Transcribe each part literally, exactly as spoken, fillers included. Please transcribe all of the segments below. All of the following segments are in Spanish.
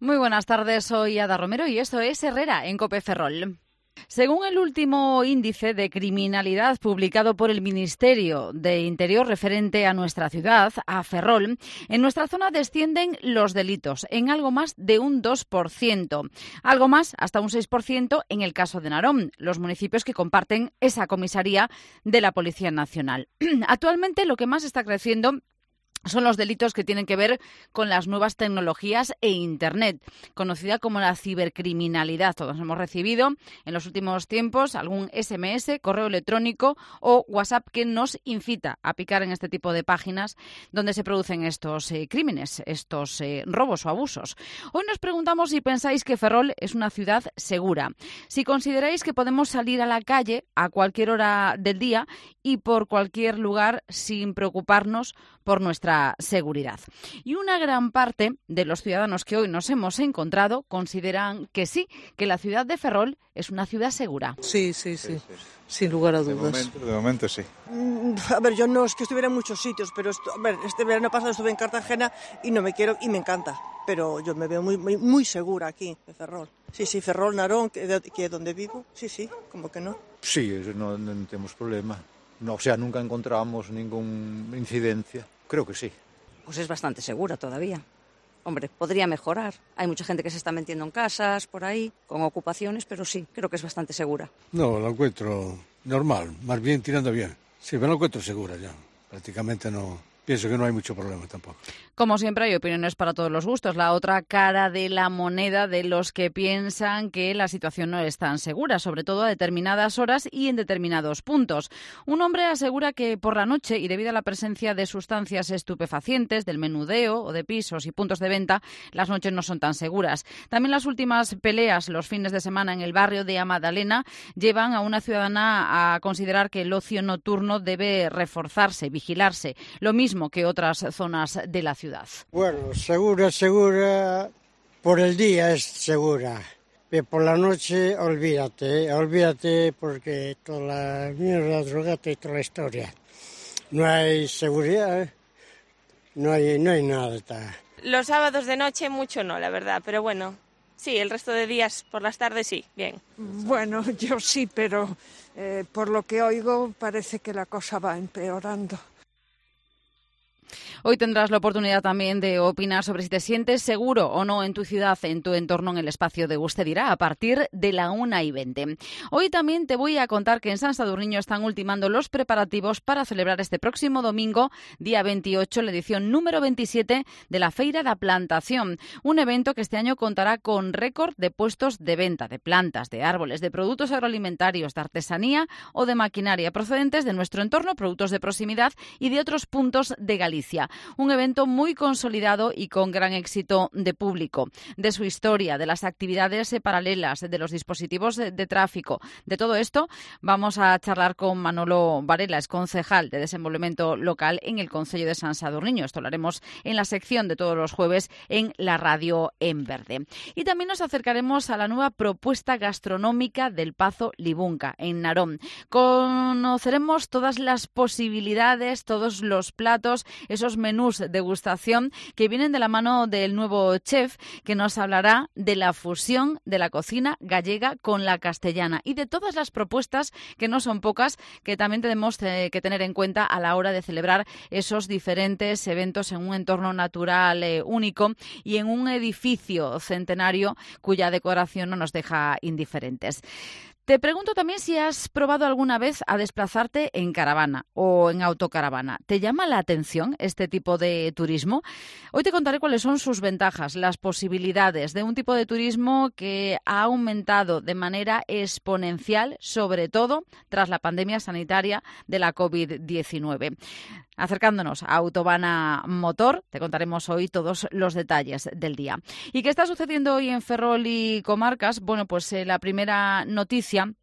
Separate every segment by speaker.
Speaker 1: Muy buenas tardes, soy Ada Romero y esto es Herrera en COPE Ferrol. Según el último índice de criminalidad publicado por el Ministerio de Interior referente a nuestra ciudad, a Ferrol, en nuestra zona descienden los delitos en algo más de un dos por ciento, algo más hasta un seis por ciento en el caso de Narón, los municipios que comparten esa comisaría de la Policía Nacional. Actualmente lo que más está creciendo son los delitos que tienen que ver con las nuevas tecnologías e Internet, conocida como la cibercriminalidad. Todos hemos recibido en los últimos tiempos algún ese eme ese, correo electrónico o WhatsApp que nos incita a picar en este tipo de páginas donde se producen estos eh, crímenes, estos eh, robos o abusos. Hoy nos preguntamos si pensáis que Ferrol es una ciudad segura, si consideráis que podemos salir a la calle a cualquier hora del día y por cualquier lugar sin preocuparnos por nuestra seguridad. Y una gran parte de los ciudadanos que hoy nos hemos encontrado consideran que sí, que la ciudad de Ferrol es una ciudad segura.
Speaker 2: Sí, sí, sí, sí, sí. Sin lugar a dudas.
Speaker 3: De momento, de momento sí.
Speaker 2: Mm, a ver, yo no es que estuviera en muchos sitios, pero esto, a ver, este verano pasado estuve en Cartagena y no me quiero y me encanta, pero yo me veo muy muy, muy segura aquí en Ferrol. Sí, sí, Ferrol, Narón, que, que es donde vivo, sí, sí, como que no.
Speaker 3: Sí, no, no tenemos problema. No, o sea, nunca encontramos ninguna incidencia. Creo que sí.
Speaker 4: Pues es bastante segura todavía. Hombre, podría mejorar. Hay mucha gente que se está metiendo en casas, por ahí, con ocupaciones, pero sí, creo que es bastante segura.
Speaker 5: No, la encuentro normal, más bien tirando bien. Sí, pero la encuentro segura ya. Prácticamente no. Pienso que no hay mucho problema tampoco.
Speaker 1: Como siempre, hay opiniones para todos los gustos. La otra cara de la moneda de los que piensan que la situación no es tan segura, sobre todo a determinadas horas y en determinados puntos. Un hombre asegura que por la noche, y debido a la presencia de sustancias estupefacientes, del menudeo o de pisos y puntos de venta, las noches no son tan seguras. También las últimas peleas los fines de semana en el barrio de Amadalena llevan a una ciudadana a considerar que el ocio nocturno debe reforzarse, vigilarse. Lo mismo que otras zonas de la ciudad.
Speaker 6: Bueno, segura, segura, por el día es segura, pero por la noche olvídate, olvídate porque toda la mierda, drogata y toda la historia. No hay seguridad, no hay, no hay nada.
Speaker 7: Los sábados de noche mucho no, la verdad, pero bueno, sí, el resto de días por las tardes sí, bien.
Speaker 8: Bueno, yo sí, pero eh, por lo que oigo parece que la cosa va empeorando.
Speaker 1: Hoy tendrás la oportunidad también de opinar sobre si te sientes seguro o no en tu ciudad, en tu entorno, en el espacio de Usted Dirá, a partir de la una y veinte. Hoy también te voy a contar que en Sant Sadurní están ultimando los preparativos para celebrar este próximo domingo, día veintiocho, la edición número veintisiete de la Feira da Plantación, un evento que este año contará con récord de puestos de venta de plantas, de árboles, de productos agroalimentarios, de artesanía o de maquinaria procedentes de nuestro entorno, productos de proximidad y de otros puntos de Galicia. Un evento muy consolidado y con gran éxito de público. De su historia, de las actividades paralelas, de los dispositivos de, de tráfico, de todo esto vamos a charlar con Manolo Varela, es concejal de Desenvolvemento Local en el Concello de Sant Sadurní. Esto lo haremos en la sección de todos los jueves en la radio en verde. Y también nos acercaremos a la nueva propuesta gastronómica del Pazo Libunca en Narón. Conoceremos todas las posibilidades, todos los platos, esos menús de degustación que vienen de la mano del nuevo chef que nos hablará de la fusión de la cocina gallega con la castellana y de todas las propuestas, que no son pocas, que también tenemos que tener en cuenta a la hora de celebrar esos diferentes eventos en un entorno natural eh, único y en un edificio centenario cuya decoración no nos deja indiferentes. Te pregunto también si has probado alguna vez a desplazarte en caravana o en autocaravana. ¿Te llama la atención este tipo de turismo? Hoy te contaré cuáles son sus ventajas, las posibilidades de un tipo de turismo que ha aumentado de manera exponencial, sobre todo tras la pandemia sanitaria de la covid diecinueve. Acercándonos a Autobana Motor, te contaremos hoy todos los detalles del día. ¿Y qué está sucediendo hoy en Ferrol y comarcas? Bueno, pues eh, la primera noticia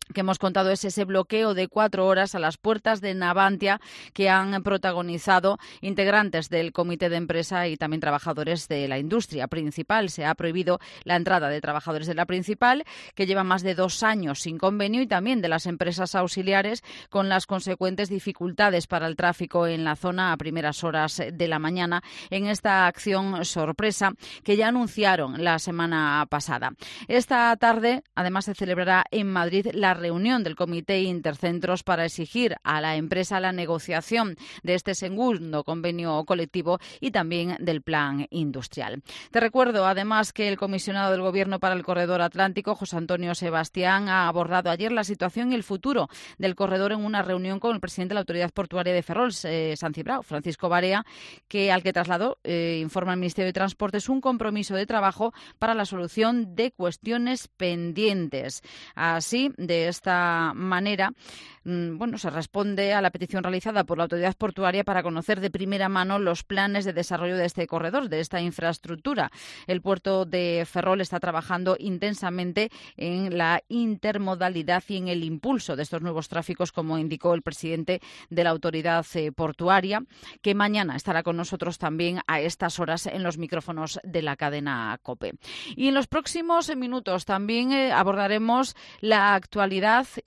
Speaker 1: que hemos contado es ese bloqueo de cuatro horas a las puertas de Navantia que han protagonizado integrantes del comité de empresa y también trabajadores de la industria principal. Se ha prohibido la entrada de trabajadores de la principal, que lleva más de dos años sin convenio, y también de las empresas auxiliares, con las consecuentes dificultades para el tráfico en la zona a primeras horas de la mañana, en esta acción sorpresa que ya anunciaron la semana pasada. Esta tarde, además, se celebrará en Madrid la reunión del Comité Intercentros para exigir a la empresa la negociación de este segundo convenio colectivo y también del plan industrial. Te recuerdo, además, que el comisionado del Gobierno para el Corredor Atlántico, José Antonio Sebastián, ha abordado ayer la situación y el futuro del corredor en una reunión con el presidente de la Autoridad Portuaria de Ferrol, eh, San Cibrao, Francisco Barea, que al que trasladó, eh, informa el Ministerio de Transportes, un compromiso de trabajo para la solución de cuestiones pendientes. Así, de esta manera, bueno, se responde a la petición realizada por la Autoridad Portuaria para conocer de primera mano los planes de desarrollo de este corredor, de esta infraestructura. El puerto de Ferrol está trabajando intensamente en la intermodalidad y en el impulso de estos nuevos tráficos, como indicó el presidente de la Autoridad Portuaria, que mañana estará con nosotros también a estas horas en los micrófonos de la cadena COPE. Y en los próximos minutos también eh, abordaremos la actualidad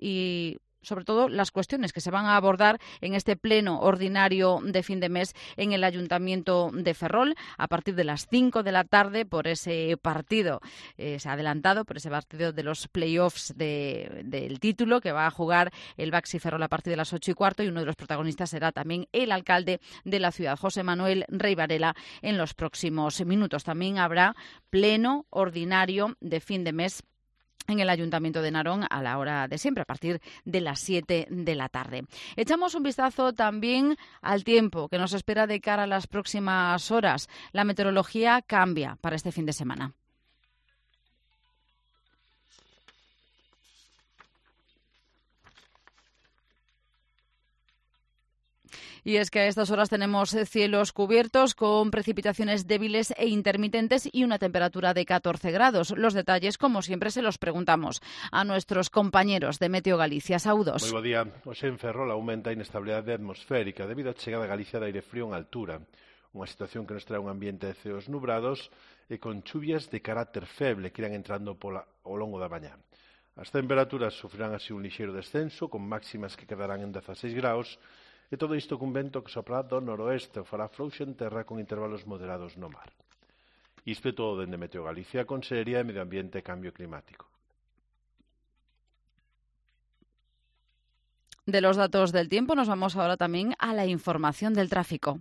Speaker 1: y sobre todo las cuestiones que se van a abordar en este pleno ordinario de fin de mes en el Ayuntamiento de Ferrol a partir de las cinco de la tarde por ese partido, eh, se ha adelantado por ese partido de los play-offs de, del título que va a jugar el Baxi Ferrol a partir de las ocho y cuarto, y uno de los protagonistas será también el alcalde de la ciudad, José Manuel Rey Varela, en los próximos minutos. También habrá pleno ordinario de fin de mes en el Ayuntamiento de Narón a la hora de siempre, a partir de las siete de la tarde. Echamos un vistazo también al tiempo que nos espera de cara a las próximas horas. La meteorología cambia para este fin de semana. Y es que a estas horas tenemos cielos cubiertos con precipitaciones débiles e intermitentes y una temperatura de catorce grados. Los detalles, como siempre, se los preguntamos a nuestros compañeros de Meteo Galicia. Saúdos.
Speaker 9: Moi bo día. Hoxe en Ferrol aumenta a inestabilidade atmosférica debido á chegada a Galicia de aire frío en altura. Unha situación que nos trae un ambiente de ceos nubrados e con chuvias de carácter feble que irán entrando pola, ao longo da mañá. As temperaturas sufrirán así un lixeiro descenso, con máximas que quedarán en dezaseis graus, e todo isto cun vento que sopra do noroeste o fará frouxo en terra con intervalos moderados no mar. Isto é todo dende Meteo Galicia, Consellería de Medio Ambiente e Cambio Climático.
Speaker 1: De los datos del tiempo nos vamos ahora también a la información del tráfico.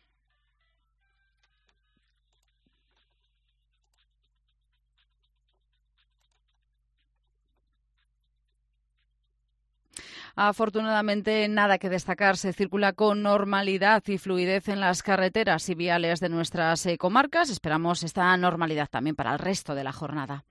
Speaker 1: Afortunadamente, nada que destacar. Se circula con normalidad y fluidez en las carreteras y viales de nuestras eh, comarcas. Esperamos esta normalidad también para el resto de la jornada.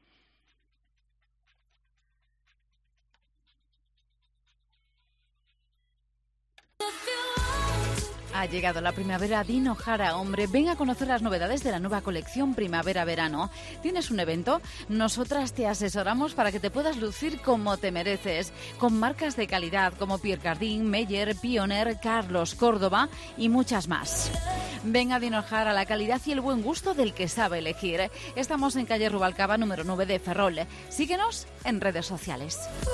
Speaker 1: Ha llegado la primavera Dino Jara, hombre. Ven a conocer las novedades de la nueva colección Primavera-Verano. ¿Tienes un evento? Nosotras te asesoramos para que te puedas lucir como te mereces, con marcas de calidad como Pierre Cardin, Meyer, Pioneer, Carlos, Córdoba y muchas más. Ven a Dino Jara, la calidad y el buen gusto del que sabe elegir. Estamos en calle Rubalcaba, número nueve de Ferrol. Síguenos en redes sociales.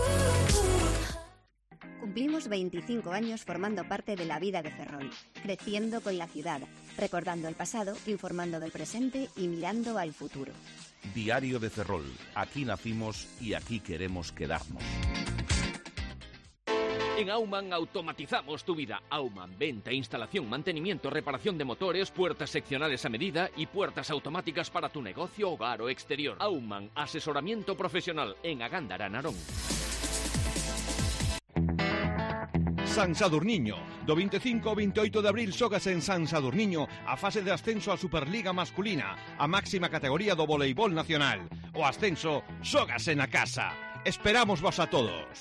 Speaker 10: Cumplimos veinticinco años formando parte de la vida de Ferrol, creciendo con la ciudad, recordando el pasado, informando del presente y mirando al futuro.
Speaker 11: Diario de Ferrol. Aquí nacimos y aquí queremos quedarnos.
Speaker 12: En Aumann automatizamos tu vida. Aumann, venta, instalación, mantenimiento, reparación de motores, puertas seccionales a medida y puertas automáticas para tu negocio, hogar o exterior. Aumann, asesoramiento profesional en Agándara, Narón.
Speaker 13: San Sadurniño. Do veinticinco ao veintiocho de abril xógase en San Sadurniño a fase de ascenso á Superliga masculina, a máxima categoría do voleibol nacional. O ascenso xógase na casa. Esperamos vos a todos.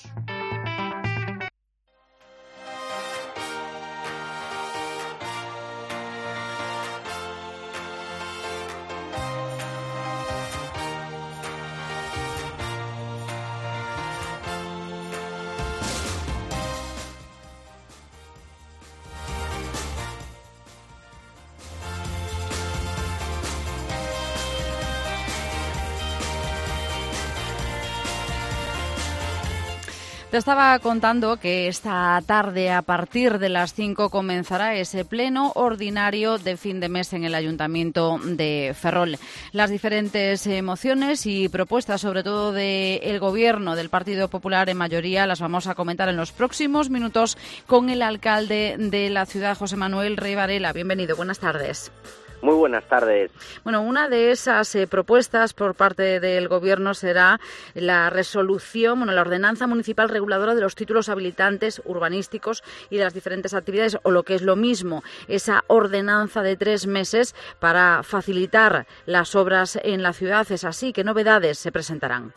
Speaker 1: Te estaba contando que esta tarde, a partir de las cinco, comenzará ese pleno ordinario de fin de mes en el Ayuntamiento de Ferrol. Las diferentes eh, mociones y propuestas, sobre todo del Gobierno del Partido Popular en mayoría, las vamos a comentar en los próximos minutos con el alcalde de la ciudad, José Manuel Rey Varela. Bienvenido, buenas tardes.
Speaker 14: Muy buenas tardes.
Speaker 1: Bueno, una de esas eh, propuestas por parte del Gobierno será la resolución, bueno, la ordenanza municipal reguladora de los títulos habilitantes urbanísticos y de las diferentes actividades, o lo que es lo mismo, esa ordenanza de tres meses para facilitar las obras en la ciudad. ¿Es así? ¿Qué novedades se presentarán?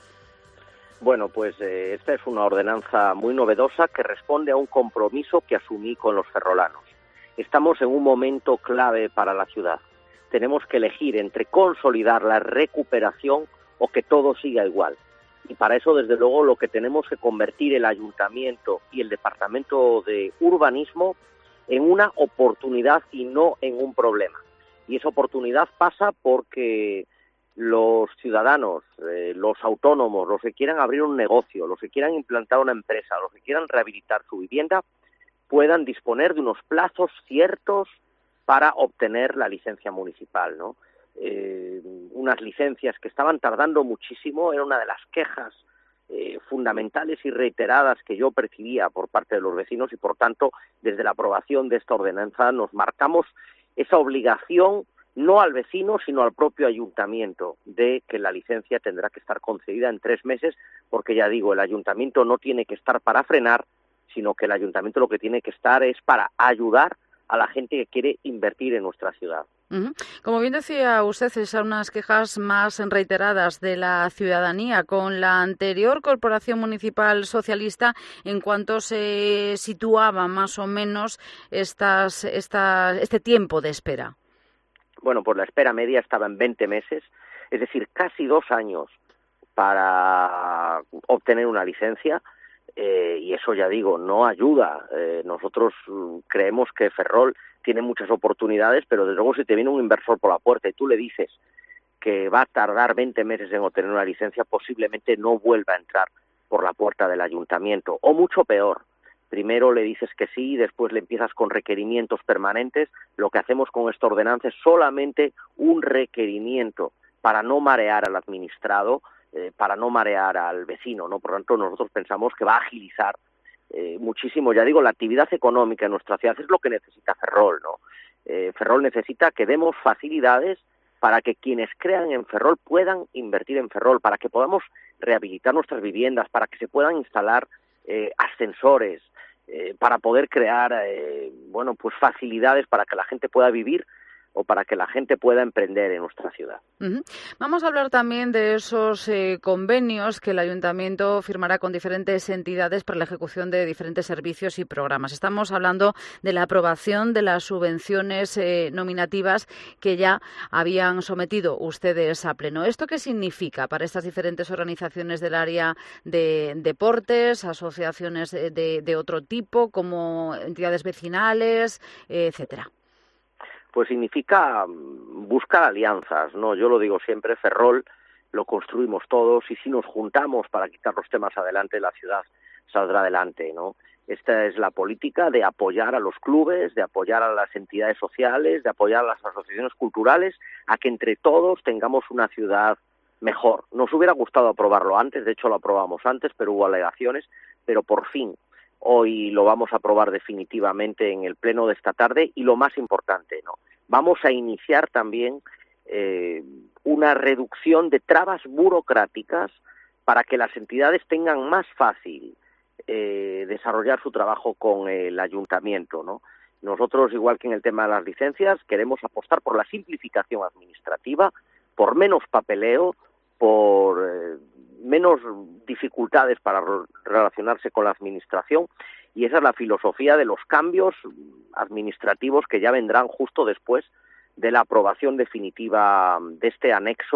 Speaker 14: Bueno, pues eh, esta es una ordenanza muy novedosa que responde a un compromiso que asumí con los ferrolanos. Estamos en un momento clave para la ciudad. Tenemos que elegir entre consolidar la recuperación o que todo siga igual. Y para eso, desde luego, lo que tenemos que convertir el Ayuntamiento y el Departamento de Urbanismo en una oportunidad y no en un problema. Y esa oportunidad pasa porque los ciudadanos, eh, los autónomos, los que quieran abrir un negocio, los que quieran implantar una empresa, los que quieran rehabilitar su vivienda, puedan disponer de unos plazos ciertos para obtener la licencia municipal, ¿no? Eh, unas licencias que estaban tardando muchísimo, era una de las quejas eh, fundamentales y reiteradas que yo percibía por parte de los vecinos y, por tanto, desde la aprobación de esta ordenanza nos marcamos esa obligación no al vecino, sino al propio ayuntamiento, de que la licencia tendrá que estar concedida en tres meses, porque ya digo, el ayuntamiento no tiene que estar para frenar, sino que el ayuntamiento lo que tiene que estar es para ayudar a la gente que quiere invertir en nuestra ciudad.
Speaker 1: Uh-huh. Como bien decía usted, esas son unas quejas más reiteradas de la ciudadanía con la anterior Corporación Municipal Socialista. ¿En cuanto se situaba más o menos estas, esta, este tiempo de espera?
Speaker 14: Bueno, pues la espera media estaba en veinte meses, es decir, casi dos años para obtener una licencia. Eh, y eso, ya digo, no ayuda. Eh, nosotros mm, creemos que Ferrol tiene muchas oportunidades, pero desde luego si te viene un inversor por la puerta y tú le dices que va a tardar veinte meses en obtener una licencia, posiblemente no vuelva a entrar por la puerta del ayuntamiento. O mucho peor, primero le dices que sí y después le empiezas con requerimientos permanentes. Lo que hacemos con esta ordenanza es solamente un requerimiento para no marear al administrado, Eh, para no marear al vecino, ¿no? Por lo tanto, nosotros pensamos que va a agilizar eh, muchísimo, ya digo, la actividad económica en nuestra ciudad. Es lo que necesita Ferrol, ¿no? Eh, Ferrol necesita que demos facilidades para que quienes crean en Ferrol puedan invertir en Ferrol, para que podamos rehabilitar nuestras viviendas, para que se puedan instalar eh, ascensores, eh, para poder crear, eh, bueno, pues facilidades para que la gente pueda vivir o para que la gente pueda emprender en nuestra ciudad.
Speaker 1: Uh-huh. Vamos a hablar también de esos eh, convenios que el Ayuntamiento firmará con diferentes entidades para la ejecución de diferentes servicios y programas. Estamos hablando de la aprobación de las subvenciones eh, nominativas que ya habían sometido ustedes a pleno. ¿Esto qué significa para estas diferentes organizaciones del área de deportes, asociaciones de, de otro tipo, como entidades vecinales, eh, etcétera?
Speaker 14: Pues significa buscar alianzas, ¿no? Yo lo digo siempre, Ferrol lo construimos todos y si nos juntamos para quitar los temas adelante, la ciudad saldrá adelante, ¿no? Esta es la política de apoyar a los clubes, de apoyar a las entidades sociales, de apoyar a las asociaciones culturales, a que entre todos tengamos una ciudad mejor. Nos hubiera gustado aprobarlo antes, de hecho lo aprobamos antes, pero hubo alegaciones, pero por fin hoy lo vamos a aprobar definitivamente en el pleno de esta tarde y lo más importante, ¿no? Vamos a iniciar también eh, una reducción de trabas burocráticas para que las entidades tengan más fácil eh, desarrollar su trabajo con el ayuntamiento, ¿no? Nosotros, igual que en el tema de las licencias, queremos apostar por la simplificación administrativa, por menos papeleo, por eh, menos dificultades para relacionarse con la administración, y esa es la filosofía de los cambios administrativos que ya vendrán justo después de la aprobación definitiva de este anexo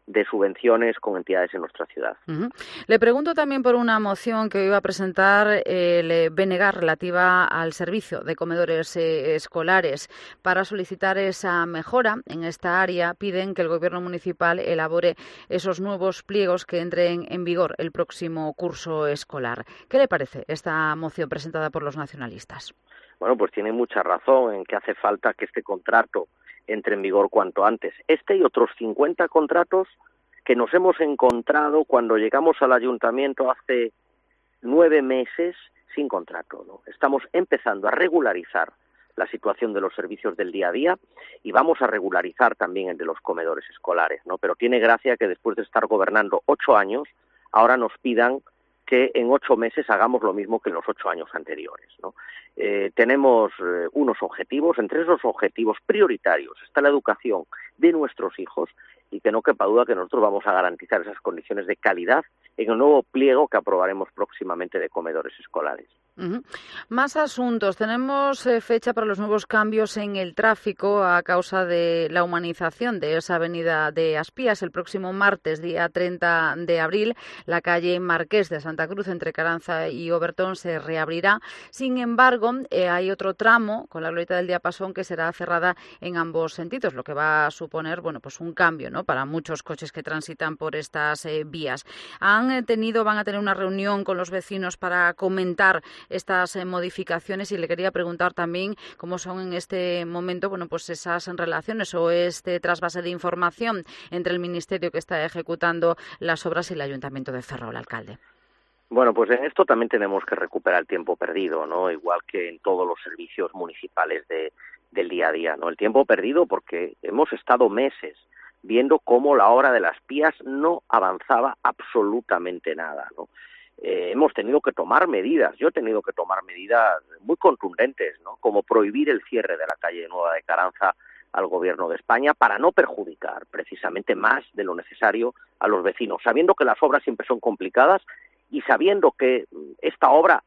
Speaker 14: de subvenciones con entidades en nuestra ciudad.
Speaker 1: Uh-huh. Le pregunto también por una moción que iba a presentar el B N G relativa al servicio de comedores eh, escolares. Para solicitar esa mejora en esta área, piden que el Gobierno municipal elabore esos nuevos pliegos que entren en vigor el próximo curso escolar. ¿Qué le parece esta moción presentada por los nacionalistas?
Speaker 14: Bueno, pues tiene mucha razón en que hace falta que este contrato entre en vigor cuanto antes. Este y otros cincuenta contratos que nos hemos encontrado cuando llegamos al ayuntamiento hace nueve meses sin contrato, ¿no? Estamos empezando a regularizar la situación de los servicios del día a día y vamos a regularizar también el de los comedores escolares, ¿no? Pero tiene gracia que después de estar gobernando ocho años, ahora nos pidan que en ocho meses hagamos lo mismo que en los ocho años anteriores, ¿no? Eh, tenemos eh, unos objetivos, entre esos objetivos prioritarios está la educación de nuestros hijos y que no quepa duda que nosotros vamos a garantizar esas condiciones de calidad en el nuevo pliego que aprobaremos próximamente de comedores escolares.
Speaker 1: Uh-huh. Más asuntos. Tenemos eh, fecha para los nuevos cambios en el tráfico a causa de la humanización de esa avenida de Aspías. El próximo martes, día treinta de abril, la calle Marqués de Santa Cruz entre Caranza y Obertón se reabrirá. Sin embargo, eh, hay otro tramo con la glorieta del Diapasón que será cerrada en ambos sentidos, lo que va a suponer, bueno, pues un cambio, ¿no?, para muchos coches que transitan por estas eh, vías. Han tenido, van a tener una reunión con los vecinos para comentar estas eh, modificaciones y le quería preguntar también cómo son en este momento, bueno, pues esas relaciones o este trasvase de información entre el ministerio que está ejecutando las obras y el Ayuntamiento de Ferrol, alcalde.
Speaker 14: Bueno, pues en esto también tenemos que recuperar el tiempo perdido, ¿no? Igual que en todos los servicios municipales de, del día a día, ¿no? El tiempo perdido porque hemos estado meses viendo cómo la obra de las Pías no avanzaba absolutamente nada, ¿no? Eh, hemos tenido que tomar medidas, yo he tenido que tomar medidas muy contundentes, ¿no?, como prohibir el cierre de la calle Nueva de Caranza al Gobierno de España para no perjudicar precisamente más de lo necesario a los vecinos, sabiendo que las obras siempre son complicadas y sabiendo que esta obra,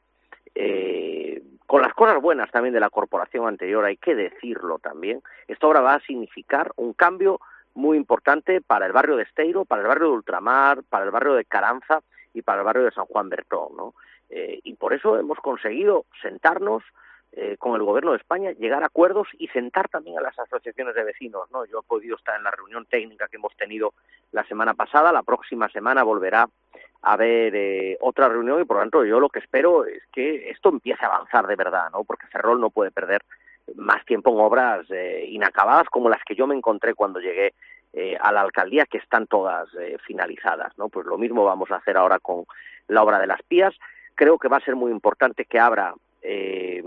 Speaker 14: eh, con las cosas buenas también de la corporación anterior, hay que decirlo también, esta obra va a significar un cambio muy importante para el barrio de Esteiro, para el barrio de Ultramar, para el barrio de Caranza y para el barrio de San Juan Bertón, ¿no? Eh, y por eso hemos conseguido sentarnos eh, con el Gobierno de España, llegar a acuerdos y sentar también a las asociaciones de vecinos, ¿no? Yo he podido estar en la reunión técnica que hemos tenido la semana pasada, la próxima semana volverá a haber eh, otra reunión y por lo tanto yo lo que espero es que esto empiece a avanzar de verdad, ¿no? Porque Ferrol no puede perder más tiempo en obras eh, inacabadas como las que yo me encontré cuando llegué eh, a la alcaldía, que están todas eh, finalizadas, ¿no? Pues lo mismo vamos a hacer ahora con la obra de las Pías. Creo que va a ser muy importante que abra eh,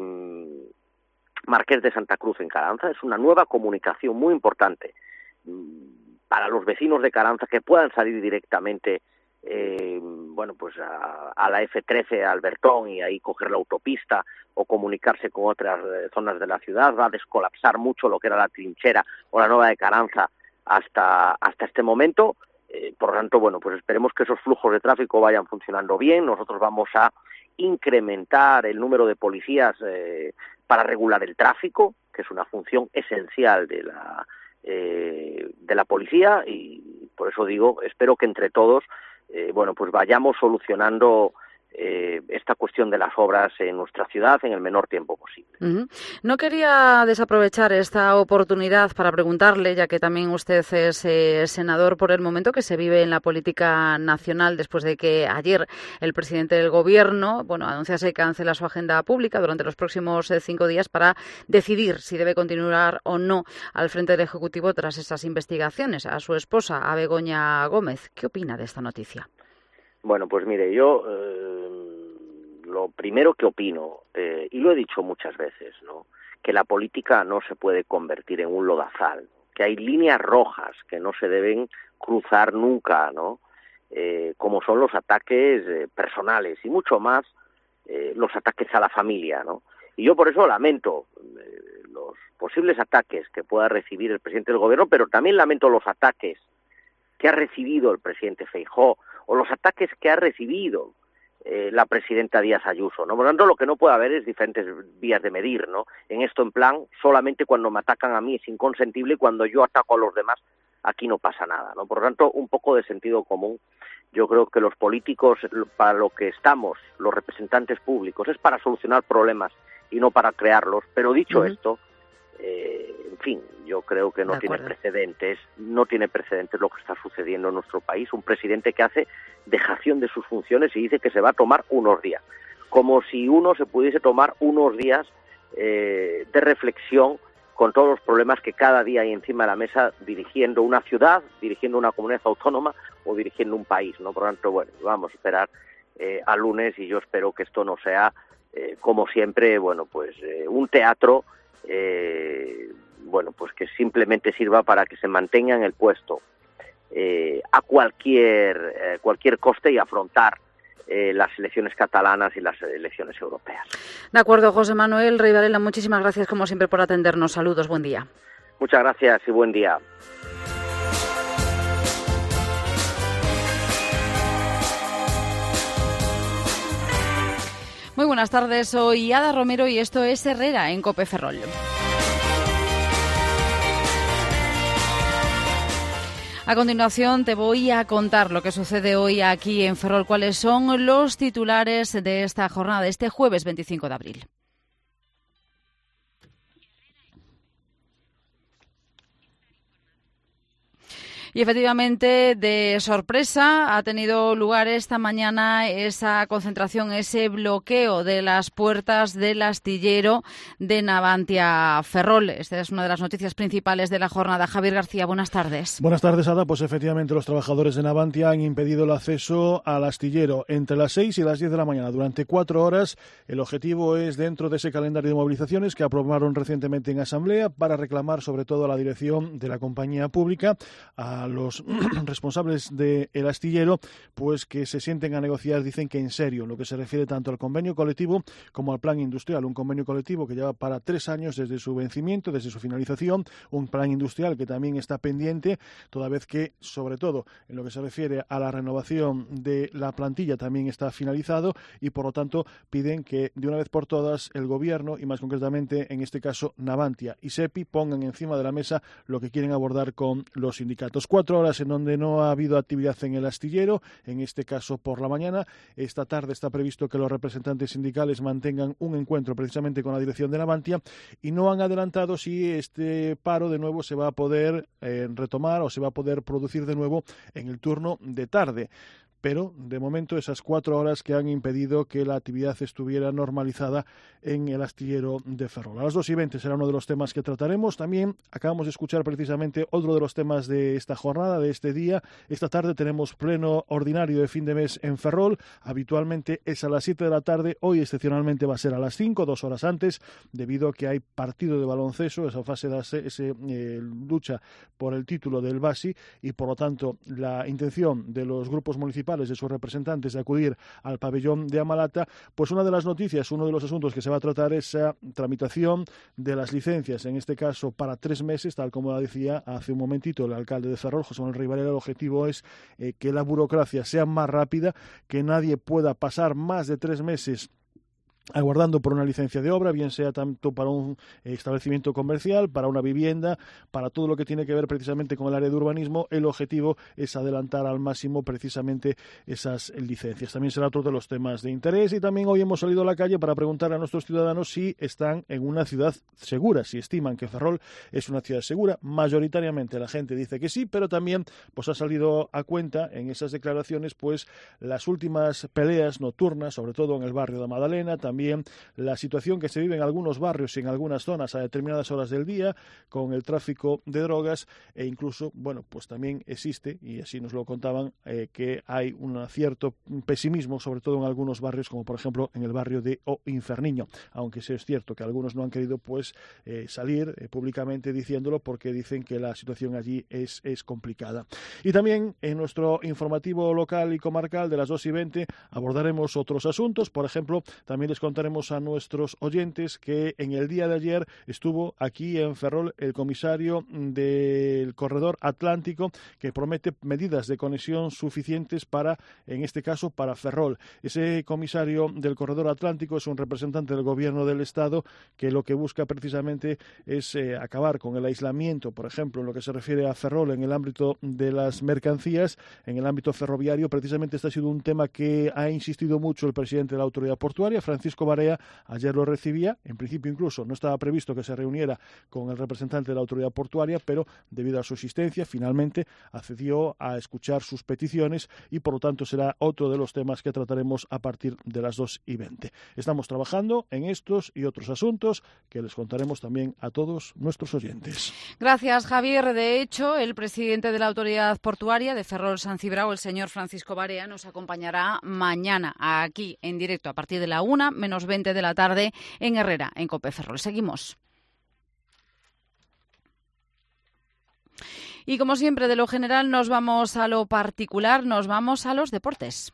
Speaker 14: Marqués de Santa Cruz en Caranza. Es una nueva comunicación muy importante para los vecinos de Caranza que puedan salir directamente Eh, bueno, pues a, a la F trece, a Albertón, y ahí coger la autopista o comunicarse con otras eh, zonas de la ciudad. Va a descolapsar mucho lo que era la Trinchera o la Nueva de Caranza hasta, hasta este momento. Eh, por lo tanto, bueno, pues esperemos que esos flujos de tráfico vayan funcionando bien. Nosotros vamos a incrementar el número de policías eh, para regular el tráfico, que es una función esencial de la, eh, de la policía, y por eso digo, espero que entre todos Eh, bueno, pues vayamos solucionando eh, esta cuestión de las obras en nuestra ciudad en el menor tiempo posible.
Speaker 1: Uh-huh. No quería desaprovechar esta oportunidad para preguntarle, ya que también usted es eh, senador, por el momento que se vive en la política nacional después de que ayer el presidente del Gobierno, bueno, anunciase que cancela su agenda pública durante los próximos eh, cinco días para decidir si debe continuar o no al frente del Ejecutivo tras esas investigaciones a su esposa, a Begoña Gómez. ¿Qué opina de esta noticia?
Speaker 14: Bueno, pues mire, yo eh, lo primero que opino, eh, y lo he dicho muchas veces, ¿no?, que la política no se puede convertir en un lodazal, que hay líneas rojas que no se deben cruzar nunca, ¿no?, eh, como son los ataques eh, personales y mucho más eh, los ataques a la familia, ¿no? Y yo por eso lamento eh, los posibles ataques que pueda recibir el presidente del Gobierno, pero también lamento los ataques que ha recibido el presidente Feijóo o los ataques que ha recibido eh, la presidenta Díaz Ayuso, ¿no? Por lo tanto, lo que no puede haber es diferentes vías de medir, ¿no? En esto, en plan, solamente cuando me atacan a mí es inconsentible y cuando yo ataco a los demás aquí no pasa nada, ¿no? Por lo tanto, un poco de sentido común. Yo creo que los políticos, para lo que estamos, los representantes públicos, es para solucionar problemas y no para crearlos. Pero dicho uh-huh. esto, eh, en fin, yo creo que no tiene precedentes, no tiene precedentes lo que está sucediendo en nuestro país. Un presidente que hace dejación de sus funciones y dice que se va a tomar unos días, como si uno se pudiese tomar unos días eh, de reflexión con todos los problemas que cada día hay encima de la mesa, dirigiendo una ciudad, dirigiendo una comunidad autónoma o dirigiendo un país, ¿no? Por lo tanto, bueno, vamos a esperar eh, al lunes y yo espero que esto no sea, eh, como siempre, bueno, pues eh, un teatro, eh, bueno, pues que simplemente sirva para que se mantenga en el puesto eh, a cualquier, eh, cualquier coste y afrontar Eh, las elecciones catalanas y las elecciones europeas.
Speaker 1: De acuerdo, José Manuel Rey Varela, muchísimas gracias como siempre por atendernos. Saludos, buen día.
Speaker 14: Muchas gracias y buen día.
Speaker 1: Muy buenas tardes, soy Ada Romero y esto es Herrera en COPE Ferrol. A continuación te voy a contar lo que sucede hoy aquí en Ferrol, cuáles son los titulares de esta jornada, este jueves veinticinco de abril. Y efectivamente, de sorpresa, ha tenido lugar esta mañana esa concentración, ese bloqueo de las puertas del astillero de Navantia Ferrol. Esta es una de las noticias principales de la jornada. Javier García, buenas tardes.
Speaker 15: Buenas tardes, Ada. Pues efectivamente los trabajadores de Navantia han impedido el acceso al astillero entre las seis y las diez de la mañana durante cuatro horas. El objetivo es dentro de ese calendario de movilizaciones que aprobaron recientemente en Asamblea para reclamar sobre todo a la dirección de la compañía pública, a a los responsables del astillero, pues que se sienten a negociar, dicen que en serio, en lo que se refiere tanto al convenio colectivo como al plan industrial. Un convenio colectivo que lleva para tres años desde su vencimiento, desde su finalización, un plan industrial que también está pendiente, toda vez que, sobre todo, en lo que se refiere a la renovación de la plantilla también está finalizado y, por lo tanto, piden que de una vez por todas el gobierno, y más concretamente, en este caso, Navantia y SEPI, pongan encima de la mesa lo que quieren abordar con los sindicatos. Cuatro horas en donde no ha habido actividad en el astillero, en este caso por la mañana. Esta tarde está previsto que los representantes sindicales mantengan un encuentro precisamente con la dirección de Navantia y no han adelantado si este paro de nuevo se va a poder eh, retomar o se va a poder producir de nuevo en el turno de tarde. Pero, de momento, esas cuatro horas que han impedido que la actividad estuviera normalizada en el astillero de Ferrol. A las dos y veinte será uno de los temas que trataremos. También acabamos de escuchar precisamente otro de los temas de esta jornada, de este día. Esta tarde tenemos pleno ordinario de fin de mes en Ferrol. Habitualmente es a las siete de la tarde. Hoy, excepcionalmente, va a ser a las cinco, dos horas antes, debido a que hay partido de baloncesto, esa fase de ese, eh, lucha por el título del Basi, y, por lo tanto, la intención de los grupos municipales, de sus representantes, de acudir al pabellón de Amalata. Pues una de las noticias, uno de los asuntos que se va a tratar es esa tramitación de las licencias, en este caso para tres meses, tal como decía hace un momentito el alcalde de Ferrol, José Manuel Rey Varela. El objetivo es eh, que la burocracia sea más rápida, que nadie pueda pasar más de tres meses aguardando por una licencia de obra, bien sea tanto para un establecimiento comercial, para una vivienda, para todo lo que tiene que ver precisamente con el área de urbanismo. El objetivo es adelantar al máximo precisamente esas licencias. También será otro de los temas de interés, y también hoy hemos salido a la calle para preguntar a nuestros ciudadanos si están en una ciudad segura, si estiman que Ferrol es una ciudad segura. Mayoritariamente la gente dice que sí, pero también pues ha salido a cuenta en esas declaraciones pues las últimas peleas nocturnas, sobre todo en el barrio de Madalena, también la situación que se vive en algunos barrios y en algunas zonas a determinadas horas del día con el tráfico de drogas, e incluso, bueno, pues también existe, y así nos lo contaban, eh, que hay un cierto pesimismo, sobre todo en algunos barrios, como por ejemplo en el barrio de O Inferniño, aunque sí es cierto que algunos no han querido pues eh, salir eh, públicamente diciéndolo, porque dicen que la situación allí es, es complicada. Y también en nuestro informativo local y comarcal de las dos y veinte abordaremos otros asuntos. Por ejemplo, también les les contaremos a nuestros oyentes que en el día de ayer estuvo aquí en Ferrol el comisario del Corredor Atlántico, que promete medidas de conexión suficientes para, en este caso, para Ferrol. Ese comisario del Corredor Atlántico es un representante del Gobierno del Estado que lo que busca precisamente es eh, acabar con el aislamiento, por ejemplo, en lo que se refiere a Ferrol en el ámbito de las mercancías, en el ámbito ferroviario. Precisamente este ha sido un tema que ha insistido mucho el presidente de la Autoridad Portuaria, Francisco Barea. Ayer lo recibía, en principio incluso no estaba previsto que se reuniera con el representante de la Autoridad Portuaria, pero debido a su existencia finalmente accedió a escuchar sus peticiones y por lo tanto será otro de los temas que trataremos a partir de las dos y veinte. Estamos trabajando en estos y otros asuntos que les contaremos también a todos nuestros oyentes.
Speaker 1: Gracias, Javier. De hecho, el presidente de la Autoridad Portuaria de Ferrol-San Cibrao, el señor Francisco Barea, nos acompañará mañana aquí en directo a partir de la una menos veinte de la tarde en Herrera, en COPE Ferrol. Seguimos. Y como siempre, de lo general nos vamos a lo particular, nos vamos a los deportes.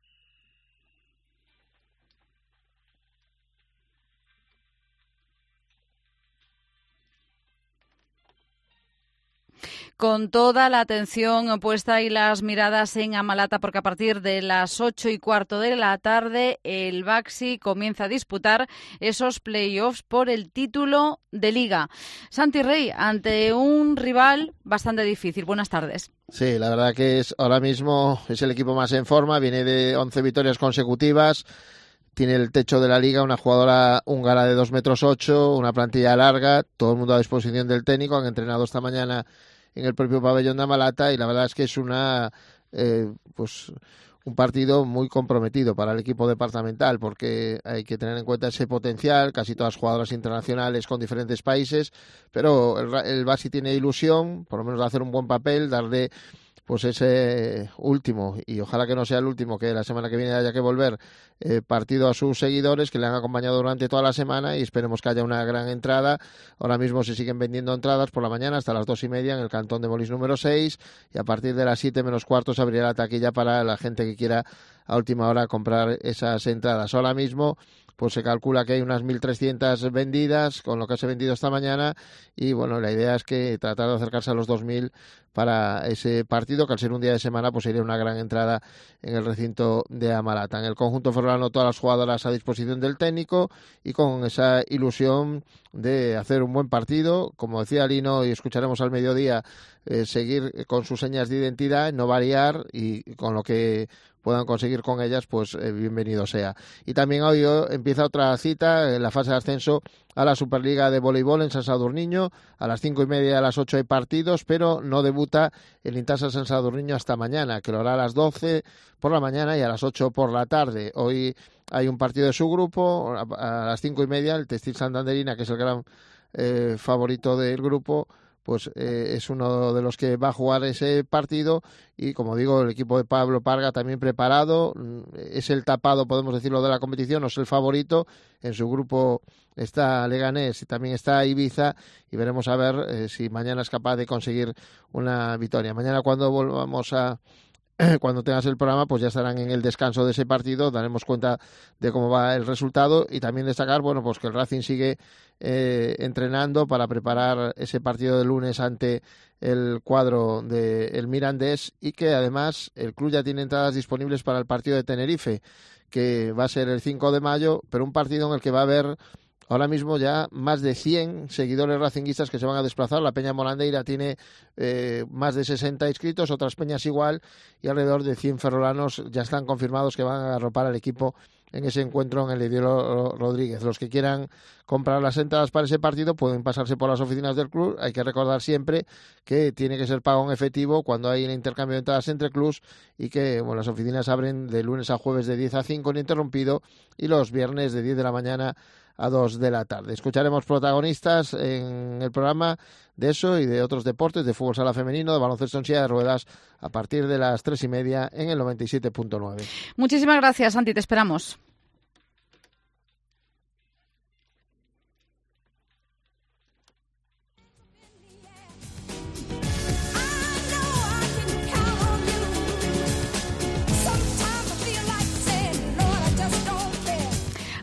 Speaker 1: Con toda la atención puesta y las miradas en Amalata, porque a partir de las ocho y cuarto de la tarde el Baxi comienza a disputar esos playoffs por el título de Liga. Santi Rey, ante un rival bastante difícil. Buenas tardes.
Speaker 16: Sí, la verdad que es ahora mismo es el equipo más en forma, viene de once victorias consecutivas. Tiene el techo de la Liga, una jugadora húngara de dos metros ocho, una plantilla larga, todo el mundo a disposición del técnico. Han entrenado esta mañana en el propio pabellón de Amalata y la verdad es que es una eh, pues un partido muy comprometido para el equipo departamental, porque hay que tener en cuenta ese potencial, casi todas jugadoras internacionales con diferentes países, pero el, el Baxi tiene ilusión, por lo menos de hacer un buen papel, darle pues ese último, y ojalá que no sea el último, que la semana que viene haya que volver, eh, partido a sus seguidores que le han acompañado durante toda la semana, y esperemos que haya una gran entrada. Ahora mismo se siguen vendiendo entradas por la mañana hasta las dos y media en el Cantón de Molís número seis, y a partir de las siete menos cuarto se abrirá la taquilla para la gente que quiera a última hora comprar esas entradas. Ahora mismo pues se calcula que hay unas mil trescientas vendidas con lo que se ha vendido esta mañana, y bueno, la idea es que tratar de acercarse a los dos mil para ese partido, que al ser un día de semana pues sería una gran entrada en el recinto de Amalata. En el conjunto ferrolano todas las jugadoras a disposición del técnico y con esa ilusión de hacer un buen partido, como decía Lino, y escucharemos al mediodía, eh, seguir con sus señas de identidad, no variar, y con lo que puedan conseguir con ellas, pues eh, bienvenido sea. Y también hoy empieza otra cita en la fase de ascenso a la Superliga de Voleibol en San Sadurniño. A las cinco y media, a las ocho hay partidos, pero no debuta el Intasa San Sadurniño hasta mañana, que lo hará a las doce por la mañana y a las ocho por la tarde. Hoy hay un partido de su grupo, a, a las cinco y media, el Textil Santanderina, que es el gran eh, favorito del grupo, pues eh, es uno de los que va a jugar ese partido, y como digo, el equipo de Pablo Parga también preparado, es el tapado, podemos decirlo, de la competición, no es el favorito. En su grupo está Leganés y también está Ibiza, y veremos a ver eh, si mañana es capaz de conseguir una victoria. Mañana, cuando volvamos a cuando tengas el programa, pues ya estarán en el descanso de ese partido, daremos cuenta de cómo va el resultado, y también destacar, bueno, pues que el Racing sigue eh, entrenando para preparar ese partido de lunes ante el cuadro del Mirandés, y que además el club ya tiene entradas disponibles para el partido de Tenerife, que va a ser el cinco de mayo, pero un partido en el que va a haber ahora mismo ya más de cien seguidores racinguistas que se van a desplazar. La Peña Molandeira tiene eh, más de sesenta inscritos, otras peñas igual, y alrededor de cien ferrolanos ya están confirmados que van a arropar al equipo en ese encuentro en el Ediolo Rodríguez. Los que quieran comprar las entradas para ese partido pueden pasarse por las oficinas del club. Hay que recordar siempre que tiene que ser pago en efectivo cuando hay un intercambio de entradas entre clubs, y que bueno, las oficinas abren de lunes a jueves de diez a cinco ininterrumpido, y los viernes de diez de la mañana a dos de la tarde. Escucharemos protagonistas en el programa de eso y de otros deportes, de fútbol sala femenino, de baloncesto en silla de ruedas, a partir de las tres y media en el noventa y siete punto nueve.
Speaker 1: Muchísimas gracias, Santi, te esperamos.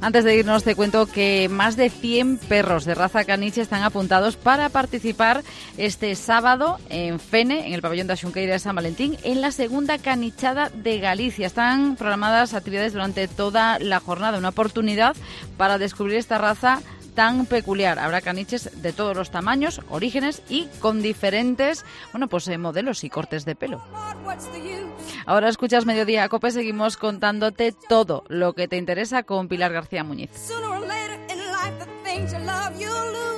Speaker 1: Antes de irnos te cuento que más de cien perros de raza caniche están apuntados para participar este sábado en Fene, en el pabellón de Xunqueira de San Valentín, en la segunda canichada de Galicia. Están programadas actividades durante toda la jornada, una oportunidad para descubrir esta raza tan peculiar. Habrá caniches de todos los tamaños, orígenes y con diferentes, bueno, pues eh, modelos y cortes de pelo. Ahora escuchas Mediodía Cope, seguimos contándote todo lo que te interesa con Pilar García Muñiz.